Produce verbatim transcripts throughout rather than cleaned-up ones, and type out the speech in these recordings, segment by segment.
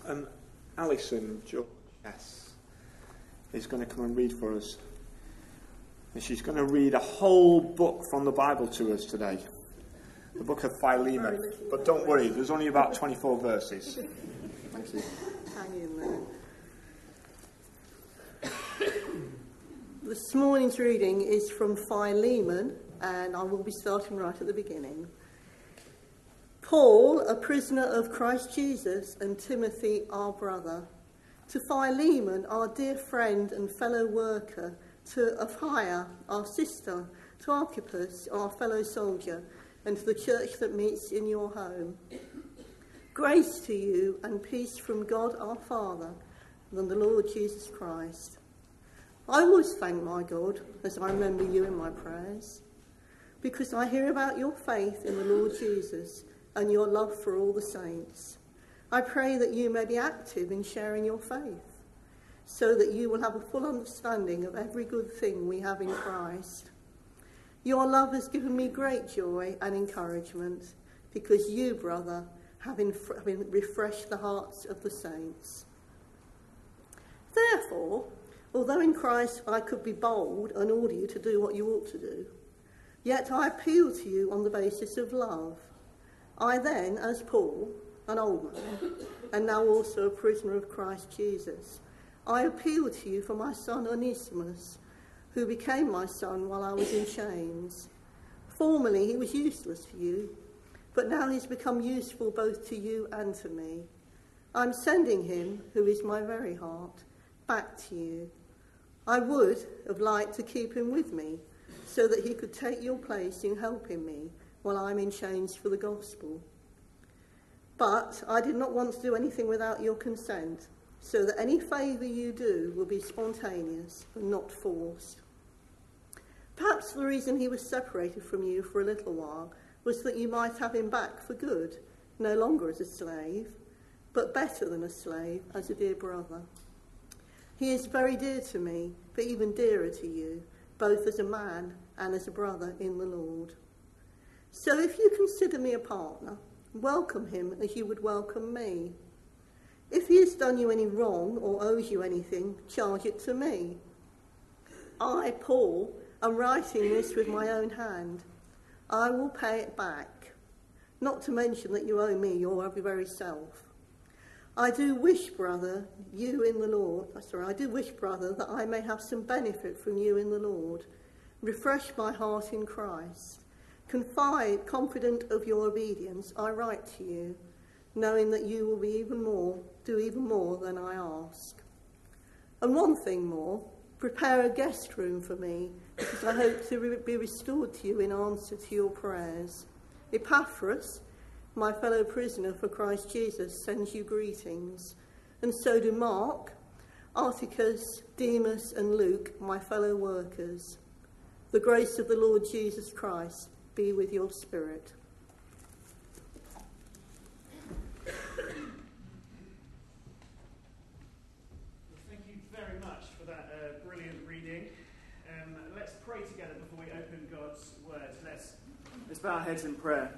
Um, Alison Jess is going to come and read for us. And she's going to read a whole book from the Bible to us today. The book of Philemon. But don't worry, there's only about twenty-four verses. Thank you. Hang in there. This morning's reading is from Philemon, and I will be starting right at the beginning. Paul, a prisoner of Christ Jesus, and Timothy, our brother, to Philemon, our dear friend and fellow worker, to Apphia, our sister, to Archippus, our fellow soldier, and to the church that meets in your home. Grace to you and peace from God our Father and the Lord Jesus Christ. I always thank my God as I remember you in my prayers, because I hear about your faith in the Lord Jesus and your love for all the saints. I pray that you may be active in sharing your faith, so that you will have a full understanding of every good thing we have in Christ. Your love has given me great joy and encouragement, because you, brother, have refreshed the hearts of the saints. Therefore, although in Christ I could be bold and order you to do what you ought to do, yet I appeal to you on the basis of love. I then, as Paul, an old man, and now also a prisoner of Christ Jesus, I appeal to you for my son Onesimus, who became my son while I was in chains. Formerly he was useless for you, but now he's become useful both to you and to me. I'm sending him, who is my very heart, back to you. I would have liked to keep him with me, so that he could take your place in helping me while I'm in chains for the gospel. But I did not want to do anything without your consent, so that any favour you do will be spontaneous and not forced. Perhaps the reason he was separated from you for a little while was that you might have him back for good, no longer as a slave, but better than a slave, as a dear brother. He is very dear to me, but even dearer to you, both as a man and as a brother in the Lord. So if you consider me a partner, welcome him as you would welcome me. If he has done you any wrong or owes you anything, charge it to me. I, Paul, am writing this with my own hand. I will pay it back, not to mention that you owe me your very self. I do wish, brother, you in the Lord, sorry, I do wish, brother, that I may have some benefit from you in the Lord. Refresh my heart in Christ. Confide, confident of your obedience, I write to you, knowing that you will be even more, do even more than I ask. And one thing more, prepare a guest room for me, because I hope to re- be restored to you in answer to your prayers. Epaphras, my fellow prisoner for Christ Jesus, sends you greetings, and so do Mark, Articus, Demas, and Luke, my fellow workers. The grace of the Lord Jesus Christ be with your spirit. Thank you very much for that uh, brilliant reading. Um, let's pray together before we open God's word. Let's, let's bow our heads in prayer.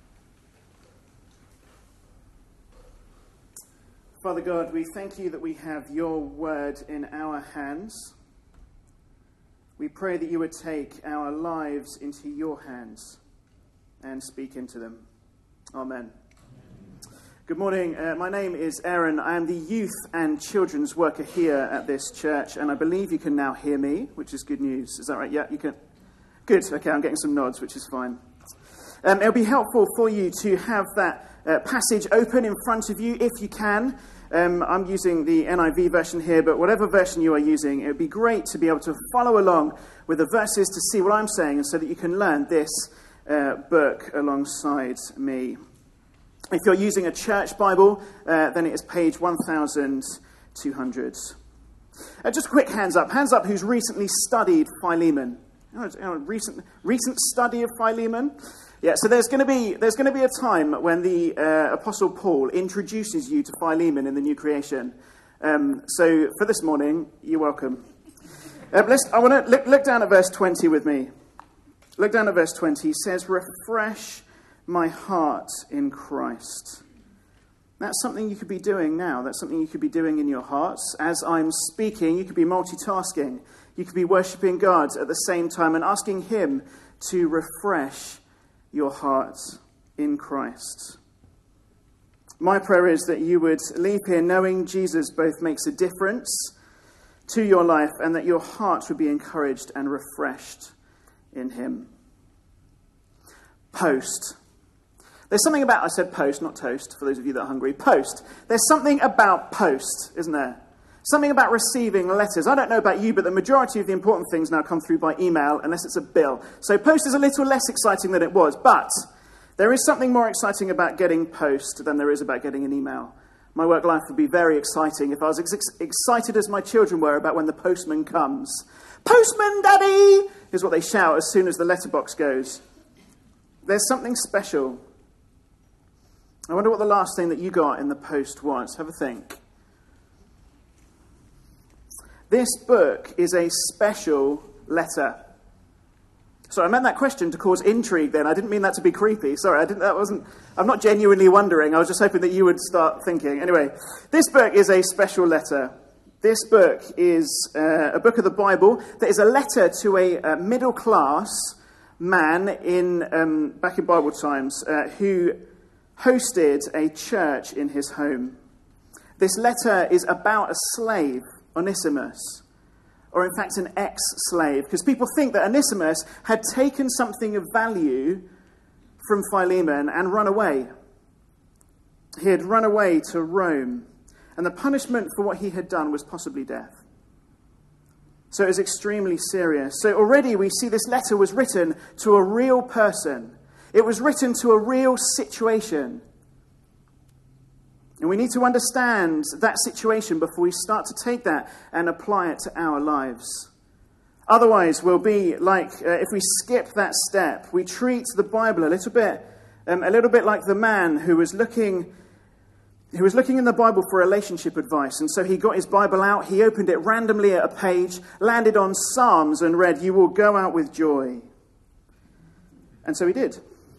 Father God, we thank you that we have your word in our hands. We pray that you would take our lives into your hands and speak into them. Amen. Good morning. Uh, my name is Aaron. I am the youth and children's worker here at this church, and I believe you can now hear me, which is good news. Is that right? Yeah, you can. Good. Okay, I'm getting some nods, which is fine. Um, it'll be helpful for you to have that uh, passage open in front of you if you can. Um, I'm using the N I V version here, but whatever version you are using, it would be great to be able to follow along with the verses to see what I'm saying, and so that you can learn this uh, book alongside me. If you're using a church Bible, uh, then it is page one thousand two hundred. Uh, just a quick hands up. Hands up who's recently studied Philemon. You know, you know, recent, recent study of Philemon. Yeah, so there's going to be there's going to be a time when the uh, Apostle Paul introduces you to Philemon in the new creation. Um, so for this morning, you're welcome. Uh, let's, I want to look, look down at verse twenty with me. Look down at verse twenty. It says, "Refresh my heart in Christ." That's something you could be doing now. That's something you could be doing in your hearts. As I'm speaking, you could be multitasking. You could be worshipping God at the same time and asking him to refresh your heart in Christ. My prayer is that you would leave here knowing Jesus both makes a difference to your life and that your heart would be encouraged and refreshed in him. Post. There's something about, I said post, not toast, for those of you that are hungry. Post. There's something about post, isn't there? Something about receiving letters. I don't know about you, but the majority of the important things now come through by email, unless it's a bill. So post is a little less exciting than it was, but there is something more exciting about getting post than there is about getting an email. My work life would be very exciting if I was as ex- excited as my children were about when the postman comes. Postman, Daddy! Is what they shout as soon as the letterbox goes. There's something special. I wonder what the last thing that you got in the post was. Have a think. This book is a special letter. So I meant that question to cause intrigue then. I didn't mean that to be creepy. Sorry, I didn't, that wasn't, I'm not genuinely wondering. I was just hoping that you would start thinking. Anyway, this book is a special letter. This book is uh, a book of the Bible that is a letter to a uh, middle-class man in um, back in Bible times uh, who hosted a church in his home. This letter is about a slave, Onesimus, or in fact an ex-slave, because people think that Onesimus had taken something of value from Philemon and run away. He had run away to Rome, and the punishment for what he had done was possibly death. So it was extremely serious. So already we see this letter was written to a real person. It was written to a real situation. And we need to understand that situation before we start to take that and apply it to our lives. Otherwise, we'll be like, uh, if we skip that step, we treat the Bible a little bit, um, a little bit like the man who was looking, who was looking in the Bible for relationship advice. And so he got his Bible out, he opened it randomly at a page, landed on Psalms and read, "You will go out with joy." And so he did.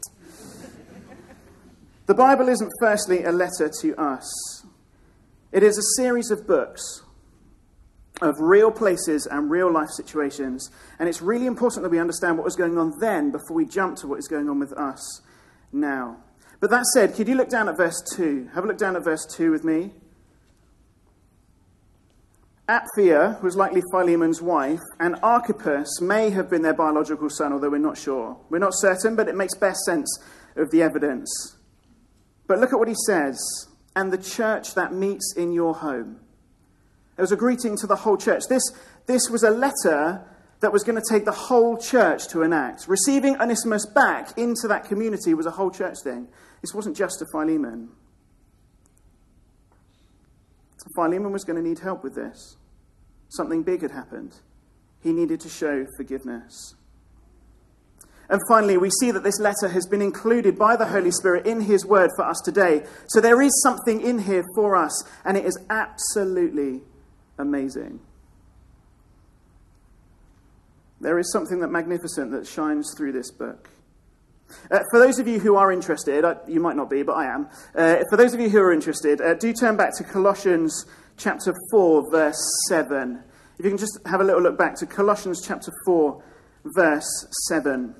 The Bible isn't firstly a letter to us. It is a series of books of real places and real life situations. And it's really important that we understand what was going on then before we jump to what is going on with us now. But that said, could you look down at verse two? Have a look down at verse two with me. Apphia was likely Philemon's wife, and Archippus may have been their biological son, although we're not sure. We're not certain, but it makes best sense of the evidence. But look at what he says, "and the church that meets in your home." It was a greeting to the whole church. This, this was a letter that was going to take the whole church to enact. Receiving Onesimus back into that community was a whole church thing. This wasn't just to Philemon. Philemon was going to need help with this. Something big had happened. He needed to show forgiveness. And finally, we see that this letter has been included by the Holy Spirit in his word for us today. So there is something in here for us, and it is absolutely amazing. There is something that magnificent that shines through this book. Uh, for those of you who are interested, uh, you might not be, but I am. Uh, for those of you who are interested, uh, do turn back to Colossians chapter four, verse seven. If you can just have a little look back to Colossians chapter four, verse seven.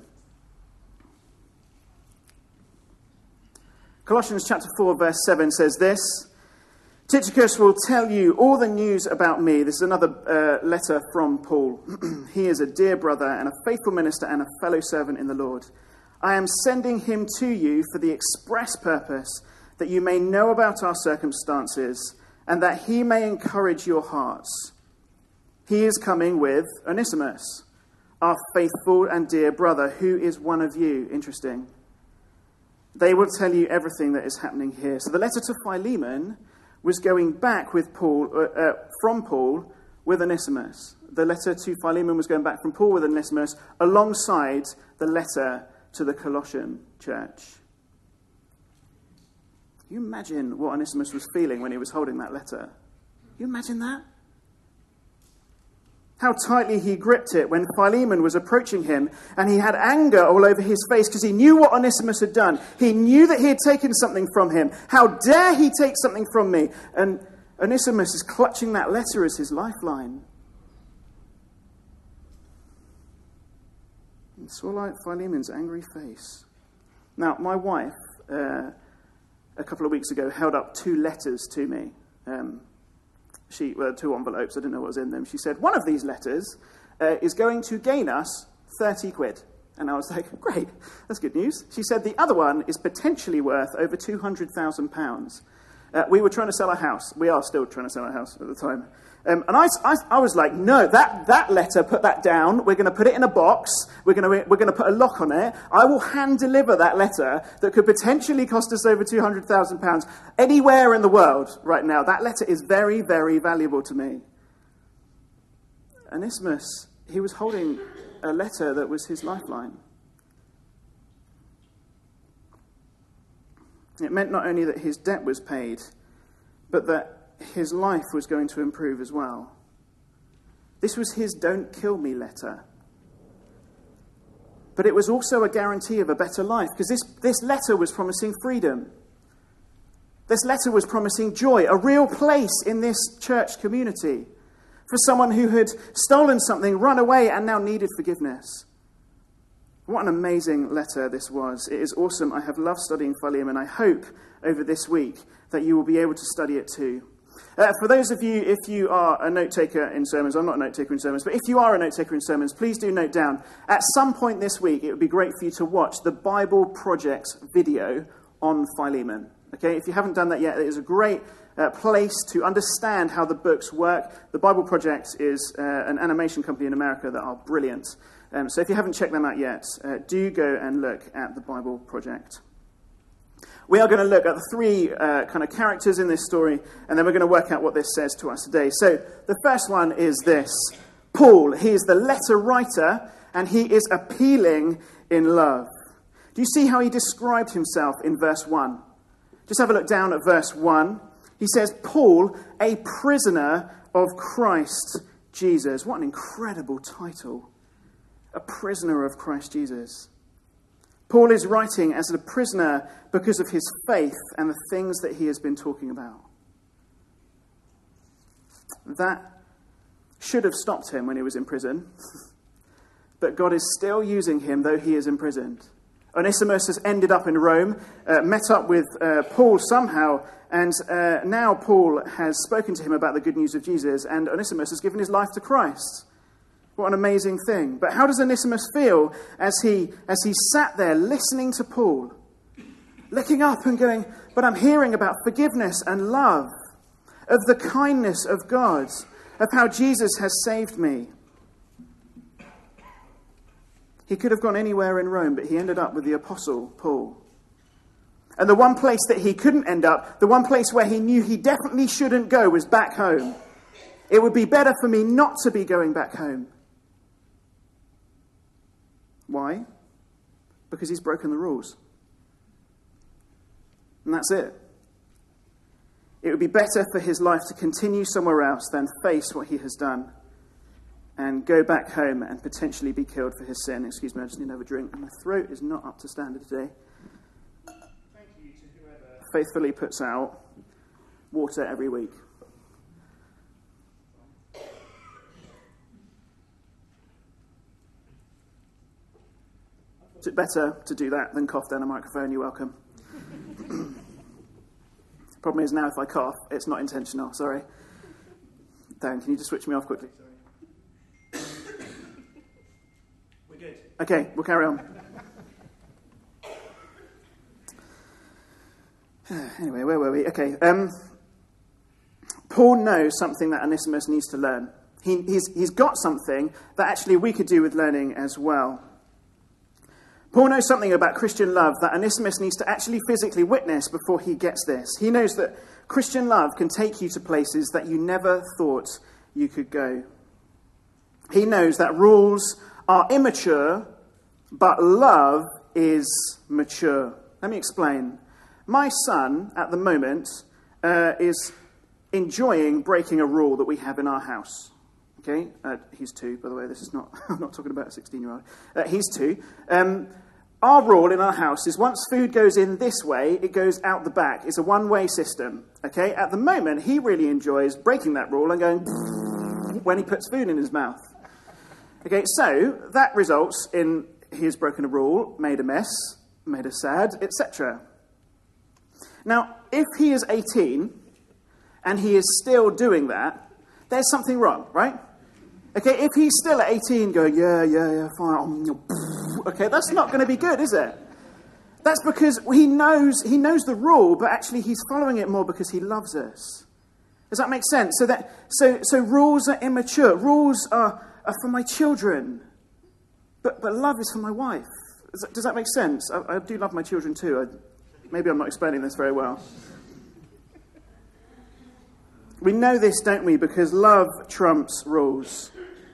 Colossians chapter four, verse seven says this: "Tychicus will tell you all the news about me." This is another uh, letter from Paul. "He is a dear brother and a faithful minister and a fellow servant in the Lord. I am sending him to you for the express purpose that you may know about our circumstances and that he may encourage your hearts. He is coming with Onesimus, our faithful and dear brother, who is one of you." Interesting. They will tell you everything that is happening here. So the letter to Philemon was going back with Paul, uh, uh, from Paul with Onesimus. The letter to Philemon was going back from Paul with Onesimus alongside the letter to the Colossian church. Can you imagine what Onesimus was feeling when he was holding that letter? Can you imagine that? How tightly he gripped it when Philemon was approaching him, and he had anger all over his face because he knew what Onesimus had done. He knew that he had taken something from him. How dare he take something from me? And Onesimus is clutching that letter as his lifeline. And saw like Philemon's angry face. Now, my wife, uh, a couple of weeks ago, held up two letters to me. Um, She, well, two envelopes, I didn't know what was in them. She said, one of these letters uh, is going to gain us thirty quid. And I was like, great, that's good news. She said, the other one is potentially worth over two hundred thousand pounds. Uh, we were trying to sell a house. We are still trying to sell a house at the time. Um, and I, I, I was like, no, that, that letter, put that down. We're going to put it in a box. We're going to we're going to put a lock on it. I will hand deliver that letter that could potentially cost us over two hundred thousand pounds anywhere in the world right now. That letter is very, very valuable to me. Onesimus, he was holding a letter that was his lifeline. It meant not only that his debt was paid, but that his life was going to improve as well. This was his don't kill me letter. But it was also a guarantee of a better life, because this, this letter was promising freedom. This letter was promising joy, a real place in this church community for someone who had stolen something, run away, and now needed forgiveness. What an amazing letter this was. It is awesome. I have loved studying Philemon. I hope over this week that you will be able to study it too. Uh, for those of you, if you are a note taker in sermons, I'm not a note taker in sermons, but if you are a note taker in sermons, please do note down. At some point this week, it would be great for you to watch the Bible Project video on Philemon. Okay, if you haven't done that yet, it is a great uh, place to understand how the books work. The Bible Project is uh, an animation company in America that are brilliant. Um, so if you haven't checked them out yet, uh, do go and look at the Bible Project. We are going to look at the three uh, kind of characters in this story, and then we're going to work out what this says to us today. So the first one is this. Paul, he is the letter writer, and he is appealing in love. Do you see how he described himself in verse one? Just have a look down at verse one. He says, Paul, a prisoner of Christ Jesus. What an incredible title. A prisoner of Christ Jesus. Paul is writing as a prisoner because of his faith and the things that he has been talking about. That should have stopped him when he was in prison, but God is still using him though he is imprisoned. Onesimus has ended up in Rome, uh, met up with uh, Paul somehow, and uh, now Paul has spoken to him about the good news of Jesus, and Onesimus has given his life to Christ. What an amazing thing. But how does Onesimus feel as he as he sat there listening to Paul, looking up and going, but I'm hearing about forgiveness and love, of the kindness of God, of how Jesus has saved me. He could have gone anywhere in Rome, but he ended up with the Apostle Paul. And the one place that he couldn't end up, the one place where he knew he definitely shouldn't go, was back home. It would be better for me not to be going back home. Why? Because he's broken the rules. And that's it. It would be better for his life to continue somewhere else than face what he has done and go back home and potentially be killed for his sin. Excuse me, I just need to have a drink. My throat is not up to standard today. Thank you to whoever faithfully puts out water every week. Is it better to do that than cough down a microphone? You're welcome. Problem is now if I cough, it's not intentional. Sorry. Dan, can you just switch me off quickly? Sorry. We're good. Okay, we'll carry on. Anyway, where were we? Okay. Um, Paul knows something that Onesimus needs to learn. He, he's, he's got something that actually we could do with learning as well. Paul knows something about Christian love that Onesimus needs to actually physically witness before he gets this. He knows that Christian love can take you to places that you never thought you could go. He knows that rules are immature, but love is mature. Let me explain. My son, at the moment, uh, is enjoying breaking a rule that we have in our house. Okay, uh, he's two, by the way. This is not, I'm not talking about a sixteen-year-old. Uh, he's two. Um, our rule in our house is once food goes in this way, it goes out the back. It's a one-way system. Okay, at the moment, he really enjoys breaking that rule and going when he puts food in his mouth. Okay, so that results in he has broken a rule, made a mess, made us sad, et cetera. Now, if he is eighteen and he is still doing that, there's something wrong, right? Okay, if he's still at eighteen going, yeah, yeah, yeah, fine, okay, that's not going to be good, is it? That's because he knows he knows the rule, but actually he's following it more because he loves us. Does that make sense? So that so so rules are immature. Rules are, are for my children, but but love is for my wife. Does that, does that make sense? I, I do love my children too. I, maybe I'm not explaining this very well. We know this, don't we? Because love trumps rules.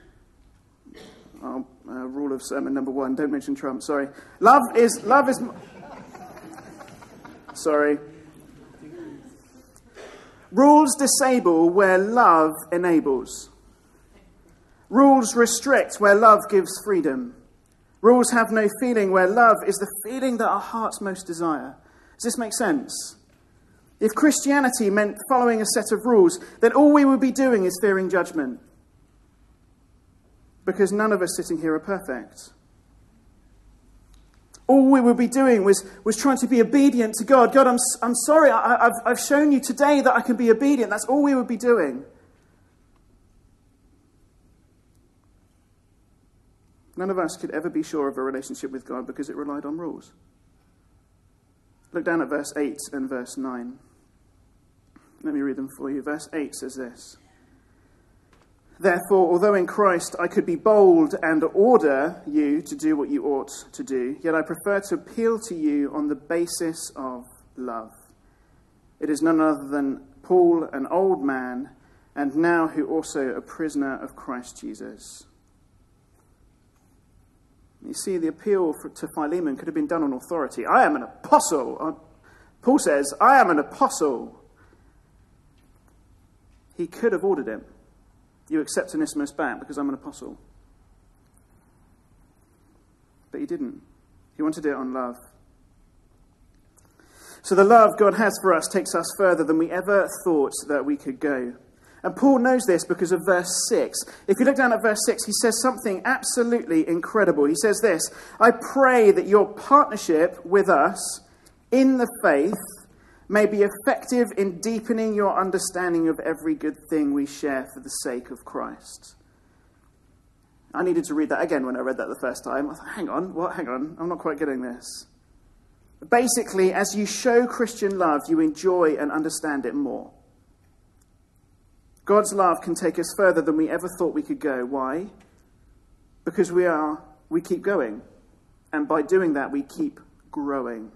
Oh, uh, rule of sermon number one: don't mention Trump. Sorry. Love is love is. Sorry. Rules disable where love enables. Rules restrict where love gives freedom. Rules have no feeling where love is the feeling that our hearts most desire. Does this make sense? If Christianity meant following a set of rules, then all we would be doing is fearing judgment. Because none of us sitting here are perfect. All we would be doing was, was trying to be obedient to God. God, I'm, I'm sorry, I, I've, I've shown you today that I can be obedient. That's all we would be doing. None of us could ever be sure of a relationship with God because it relied on rules. Look down at verse eight and verse nine. Let me read them for you. Verse eight says this. Therefore, although in Christ I could be bold and order you to do what you ought to do, yet I prefer to appeal to you on the basis of love. It is none other than Paul, an old man, and now who also a prisoner of Christ Jesus. You see, the appeal for, to Philemon could have been done on authority. I am an apostle. Uh, Paul says, I am an apostle. He could have ordered him. You accept Onesimus back because I'm an apostle. But he didn't. He wanted it on love. So the love God has for us takes us further than we ever thought that we could go. And Paul knows this because of verse six. If you look down at verse six, he says something absolutely incredible. He says this, I pray that your partnership with us in the faith may be effective in deepening your understanding of every good thing we share for the sake of Christ. I needed to read that again when I read that the first time. I thought, hang on, what? Hang on, I'm not quite getting this. Basically, as you show Christian love, you enjoy and understand it more. God's love can take us further than we ever thought we could go. Why? Because we are, we keep going. And by doing that, we keep growing.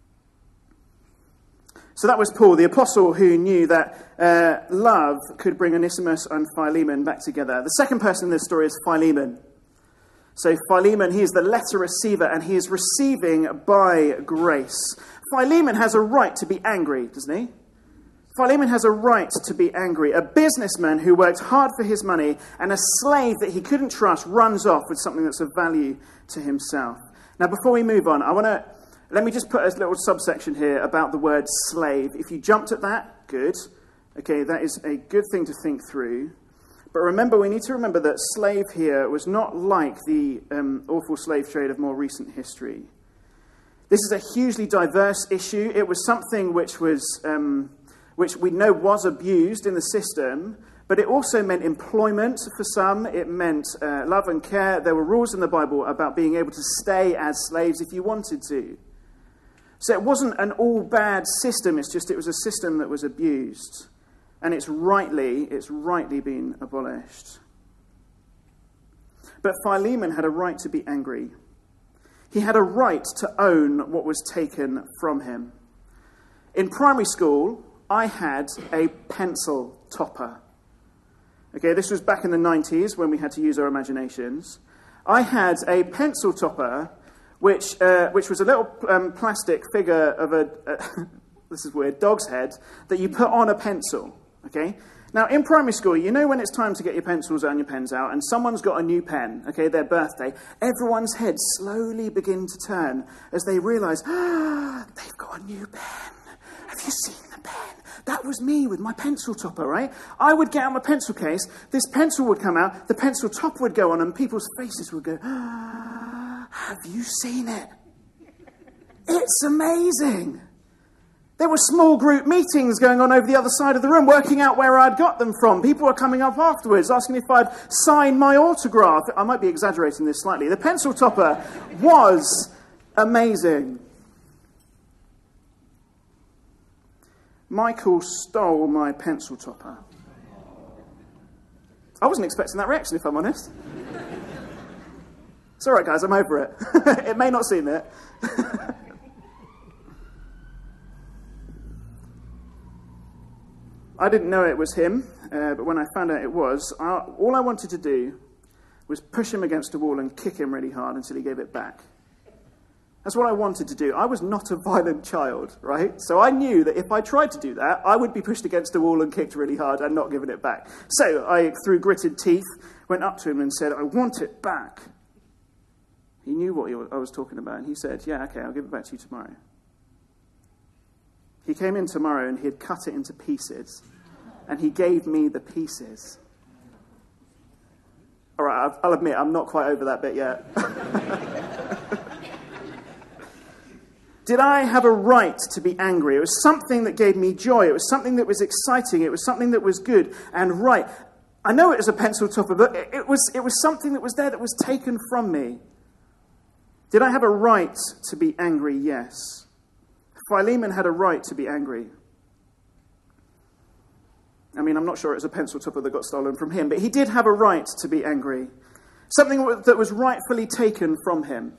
So that was Paul, the apostle who knew that uh, love could bring Onesimus and Philemon back together. The second person in this story is Philemon. So Philemon, he is the letter receiver, and he is receiving by grace. Philemon has a right to be angry, doesn't he? Philemon has a right to be angry. A businessman who worked hard for his money and a slave that he couldn't trust runs off with something that's of value to himself. Now, before we move on, I want to let me just put a little subsection here about the word slave. If you jumped at that, good. Okay, that is a good thing to think through. But remember, we need to remember that slave here was not like the um, awful slave trade of more recent history. This is a hugely diverse issue. It was something which was, um, which we know was abused in the system, but it also meant employment for some. It meant uh, love and care. There were rules in the Bible about being able to stay as slaves if you wanted to. So it wasn't an all-bad system, it's just it was a system that was abused. And it's rightly, it's rightly been abolished. But Philemon had a right to be angry. He had a right to own what was taken from him. In primary school, I had a pencil topper. Okay, this was back in the nineties when we had to use our imaginations. I had a pencil topper which uh, which was a little um, plastic figure of a, uh, this is weird, dog's head, that you put on a pencil. Okay? Now, in primary school, you know when it's time to get your pencils and your pens out, and someone's got a new pen, okay, their birthday, everyone's heads slowly begin to turn as they realise, ah, they've got a new pen. Have you seen the pen? That was me with my pencil topper, right? I would get out my pencil case, this pencil would come out, the pencil topper would go on, and people's faces would go, ah, have you seen it? It's amazing. There were small group meetings going on over the other side of the room, working out where I'd got them from. People were coming up afterwards, asking if I'd signed my autograph. I might be exaggerating this slightly. The pencil topper was amazing. Michael stole my pencil topper. I wasn't expecting that reaction, if I'm honest. It's all right, guys, I'm over it. It may not seem it. I didn't know it was him, uh, but when I found out it was, I, all I wanted to do was push him against a wall and kick him really hard until he gave it back. That's what I wanted to do. I was not a violent child, right? So I knew that if I tried to do that, I would be pushed against a wall and kicked really hard and not given it back. So I, through gritted teeth, went up to him and said, I want it back. He knew what he was, I was talking about, and he said, yeah, okay, I'll give it back to you tomorrow. He came in tomorrow and he had cut it into pieces, and he gave me the pieces. All right, I'll admit, I'm not quite over that bit yet. Did I have a right to be angry? It was something that gave me joy. It was something that was exciting. It was something that was good and right. I know it was a pencil topper, but it was, it was something that was there that was taken from me. Did I have a right to be angry? Yes. Philemon had a right to be angry. I mean, I'm not sure it was a pencil topper that got stolen from him, but he did have a right to be angry. Something that was rightfully taken from him.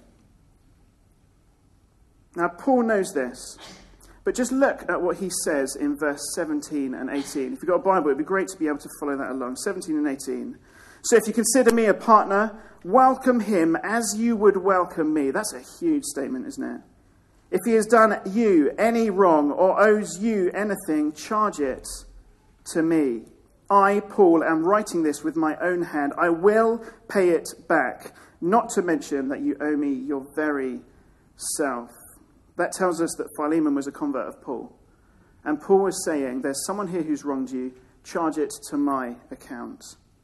Now, Paul knows this, but just look at what he says in verse seventeen and eighteen. If you've got a Bible, it would be great to be able to follow that along. seventeen and eighteen. So if you consider me a partner, welcome him as you would welcome me. That's a huge statement, isn't it? If he has done you any wrong or owes you anything, charge it to me. I, Paul, am writing this with my own hand. I will pay it back, not to mention that you owe me your very self. That tells us that Philemon was a convert of Paul. And Paul was saying, there's someone here who's wronged you, charge it to my account.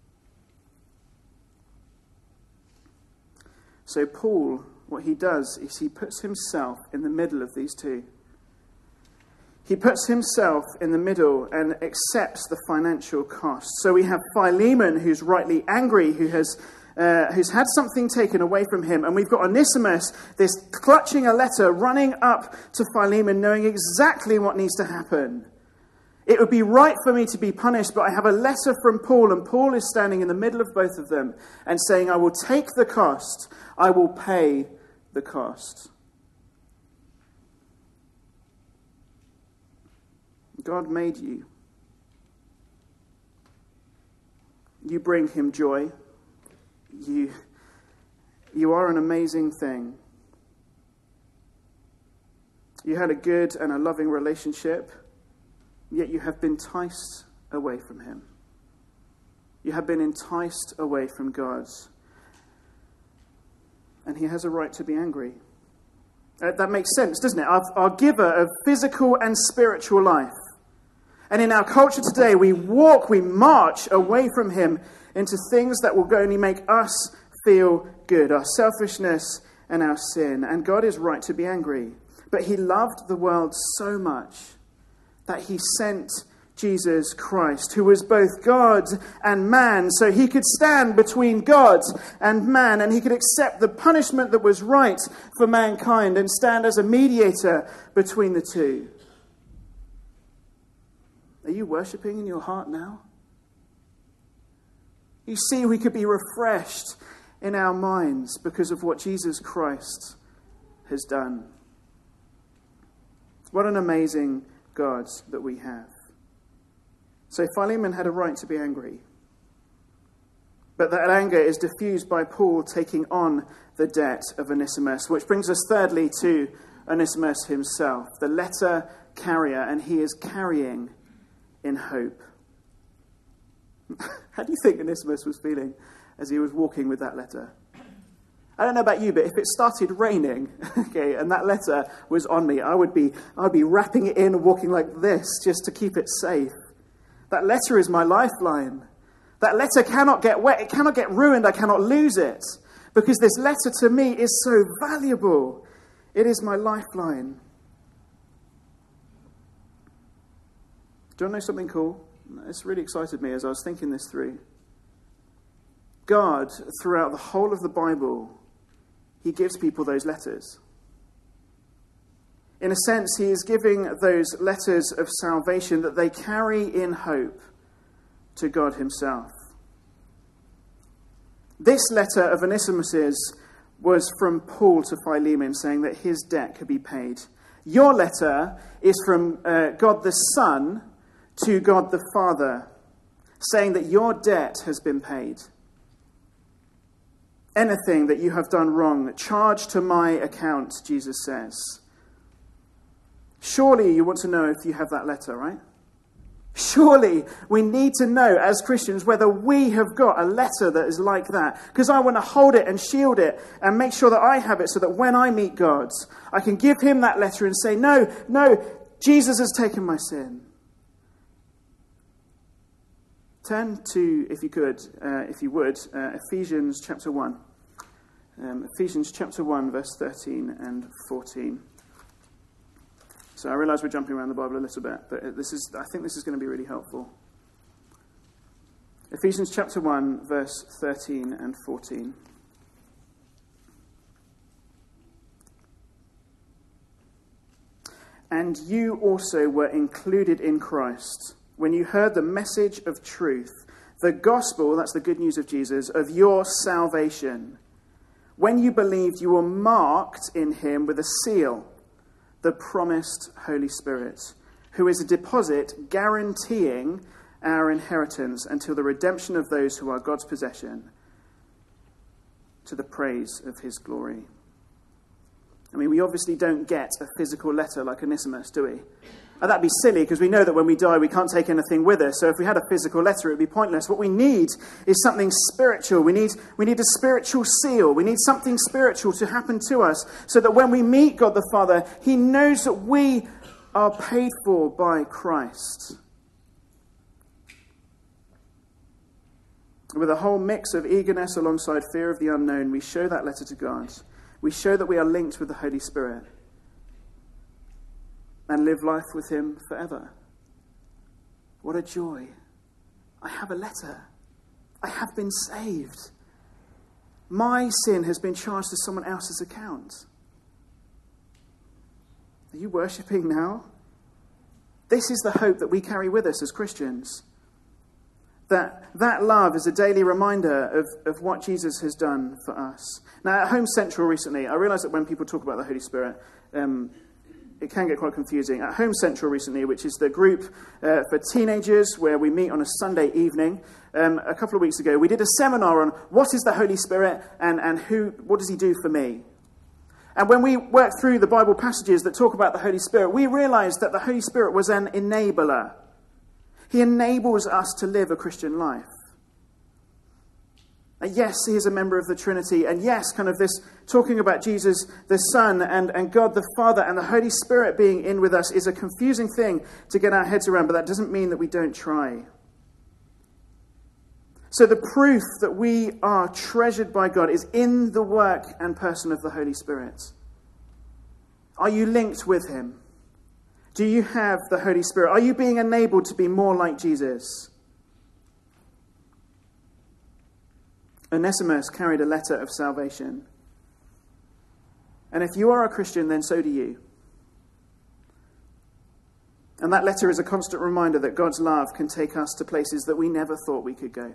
So Paul, what he does is he puts himself in the middle of these two. He puts himself in the middle and accepts the financial cost. So we have Philemon, who's rightly angry, who has uh, who's had something taken away from him. And we've got Onesimus, this clutching a letter, running up to Philemon, knowing exactly what needs to happen. It would be right for me to be punished, but I have a letter from Paul, and Paul is standing in the middle of both of them and saying, I will take the cost, I will pay the cost. God made you. You bring him joy. You, you are an amazing thing. You had a good and a loving relationship, yet you have been enticed away from him. You have been enticed away from God. And he has a right to be angry. Uh, that makes sense, doesn't it? Our, our giver of physical and spiritual life. And in our culture today, we walk, we march away from him into things that will only make us feel good, our selfishness and our sin. And God is right to be angry. But he loved the world so much that he sent Jesus Christ, who was both God and man, so he could stand between God and man, and he could accept the punishment that was right for mankind and stand as a mediator between the two. Are you worshipping in your heart now? You see, we could be refreshed in our minds because of what Jesus Christ has done. What an amazing God that we have. So Philemon had a right to be angry. But that anger is diffused by Paul taking on the debt of Onesimus, which brings us thirdly to Onesimus himself, the letter carrier, and he is carrying in hope. How do you think Onesimus was feeling as he was walking with that letter? I don't know about you, but if it started raining, okay, and that letter was on me, I would be, I would be wrapping it in and walking like this just to keep it safe. That letter is my lifeline. That letter cannot get wet. It cannot get ruined. I cannot lose it because this letter to me is so valuable. It is my lifeline. Do you want to know something cool? It's really excited me as I was thinking this through. God, throughout the whole of the Bible, he gives people those letters. In a sense, he is giving those letters of salvation that they carry in hope to God himself. This letter of Onesimus's was from Paul to Philemon, saying that his debt could be paid. Your letter is from uh, God the Son to God the Father, saying that your debt has been paid. Anything that you have done wrong, charge to my account, Jesus says. Surely you want to know if you have that letter, right? Surely we need to know as Christians whether we have got a letter that is like that. Because I want to hold it and shield it and make sure that I have it so that when I meet God, I can give him that letter and say, no, no, Jesus has taken my sin. Turn to, if you could, uh, if you would, uh, Ephesians chapter one. Um, Ephesians chapter one, verse thirteen and fourteen. So I realise we're jumping around the Bible a little bit, but this is, I think this is going to be really helpful. Ephesians chapter one, verse thirteen and fourteen. And you also were included in Christ when you heard the message of truth, the gospel, that's the good news of Jesus, of your salvation. When you believed, you were marked in him with a seal, the promised Holy Spirit, who is a deposit guaranteeing our inheritance until the redemption of those who are God's possession, to the praise of his glory. I mean, we obviously don't get a physical letter like Onesimus, do we? And that'd be silly because we know that when we die we can't take anything with us. So if we had a physical letter, it'd be pointless. What we need is something spiritual. We need, we need a spiritual seal. We need something spiritual to happen to us so that when we meet God the Father, he knows that we are paid for by Christ. With a whole mix of eagerness alongside fear of the unknown, we show that letter to God. We show that we are linked with the Holy Spirit and live life with him forever. What a joy. I have a letter. I have been saved. My sin has been charged to someone else's account. Are you worshipping now? This is the hope that we carry with us as Christians. That that love is a daily reminder of, of what Jesus has done for us. Now, at Home Central recently, I realised that when people talk about the Holy Spirit, um, it can get quite confusing. At Home Central recently, which is the group uh, for teenagers where we meet on a Sunday evening, um, a couple of weeks ago, we did a seminar on what is the Holy Spirit and, and who, what does he do for me? And when we worked through the Bible passages that talk about the Holy Spirit, we realised that the Holy Spirit was an enabler. He enables us to live a Christian life. And yes, he is a member of the Trinity. And yes, kind of this talking about Jesus, the Son, and, and God the Father, and the Holy Spirit being in with us is a confusing thing to get our heads around, but that doesn't mean that we don't try. So the proof that we are treasured by God is in the work and person of the Holy Spirit. Are you linked with him? Do you have the Holy Spirit? Are you being enabled to be more like Jesus? Onesimus carried a letter of salvation. And if you are a Christian, then so do you. And that letter is a constant reminder that God's love can take us to places that we never thought we could go.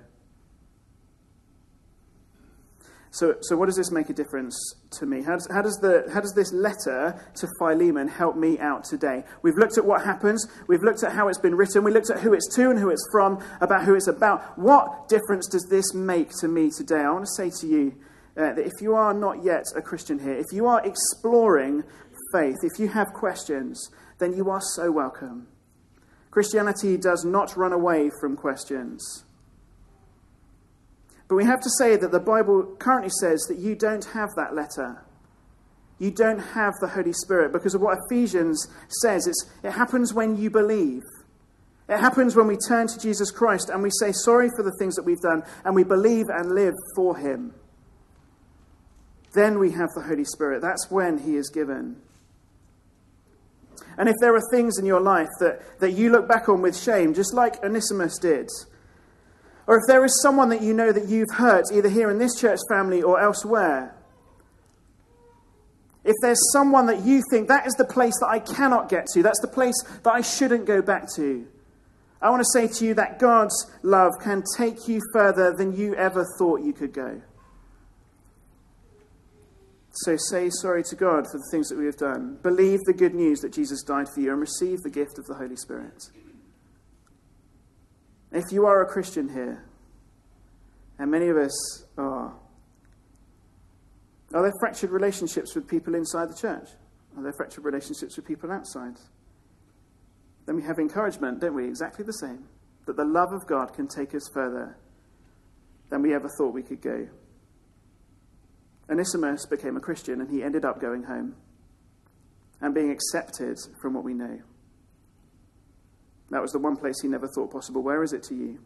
So, so what does this make a difference to me? How does, how does the how does this letter to Philemon help me out today? We've looked at what happens. We've looked at how it's been written. We looked at who it's to and who it's from, about who it's about. What difference does this make to me today? I want to say to you uh, that if you are not yet a Christian here, if you are exploring faith, if you have questions, then you are so welcome. Christianity does not run away from questions. But we have to say that the Bible currently says that you don't have that letter. You don't have the Holy Spirit because of what Ephesians says. It's, it happens when you believe. It happens when we turn to Jesus Christ and we say sorry for the things that we've done and we believe and live for him. Then we have the Holy Spirit. That's when he is given. And if there are things in your life that, that you look back on with shame, just like Onesimus did, or if there is someone that you know that you've hurt, either here in this church family or elsewhere, if there's someone that you think that is the place that I cannot get to, that's the place that I shouldn't go back to, I want to say to you that God's love can take you further than you ever thought you could go. So say sorry to God for the things that we have done. Believe the good news that Jesus died for you and receive the gift of the Holy Spirit. If you are a Christian here, and many of us are, are there fractured relationships with people inside the church? Are there fractured relationships with people outside? Then we have encouragement, don't we? Exactly the same. That the love of God can take us further than we ever thought we could go. Onesimus became a Christian and he ended up going home and being accepted from what we know. That was the one place he never thought possible. Where is it to you?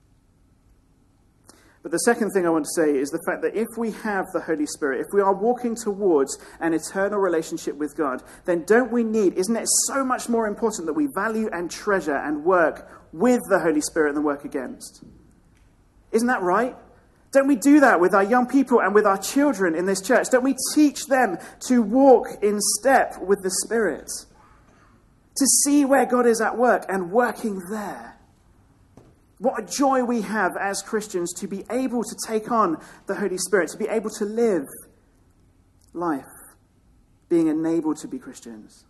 But the second thing I want to say is the fact that if we have the Holy Spirit, if we are walking towards an eternal relationship with God, then don't we need, isn't it so much more important that we value and treasure and work with the Holy Spirit than work against? Isn't that right? Don't we do that with our young people and with our children in this church? Don't we teach them to walk in step with the Spirit? To see where God is at work and working there. What a joy we have as Christians to be able to take on the Holy Spirit, to be able to live life, being enabled to be Christians.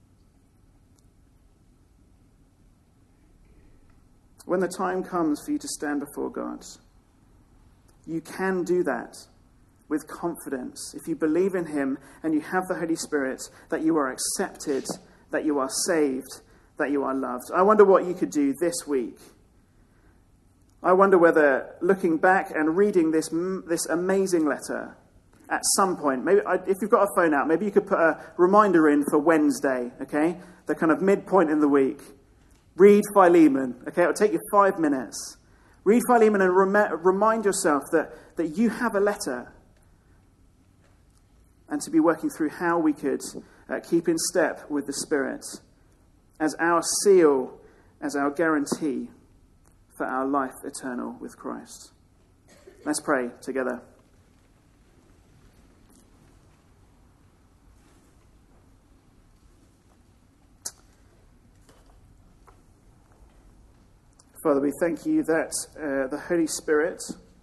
When the time comes for you to stand before God, you can do that with confidence. If you believe in him and you have the Holy Spirit, that you are accepted, that you are saved, that you are loved. I wonder what you could do this week. I wonder whether looking back and reading this this amazing letter at some point, maybe if you've got a phone out, maybe you could put a reminder in for Wednesday, okay? The kind of midpoint in the week. Read Philemon, okay? It'll take you five minutes. Read Philemon and rem- remind yourself that, that you have a letter. And to be working through how we could uh, keep in step with the Spirit as our seal, as our guarantee for our life eternal with Christ. Let's pray together. Father, we thank you that uh, the Holy Spirit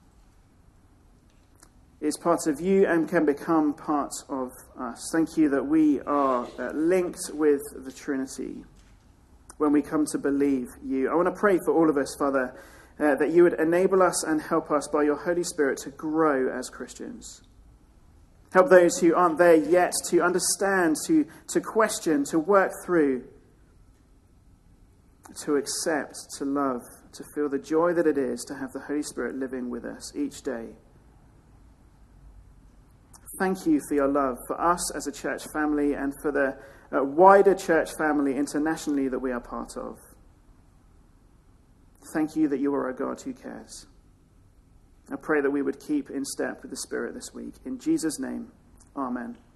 is part of you and can become part of us. Thank you that we are uh, linked with the Trinity when we come to believe you. I want to pray for all of us, Father, uh, that you would enable us and help us by your Holy Spirit to grow as Christians. Help those who aren't there yet to understand, to, to question, to work through, to accept, to love, to feel the joy that it is to have the Holy Spirit living with us each day. Thank you for your love for us as a church family and for the uh, wider church family internationally that we are part of. Thank you that you are a God who cares. I pray that we would keep in step with the Spirit this week. In Jesus' name, amen.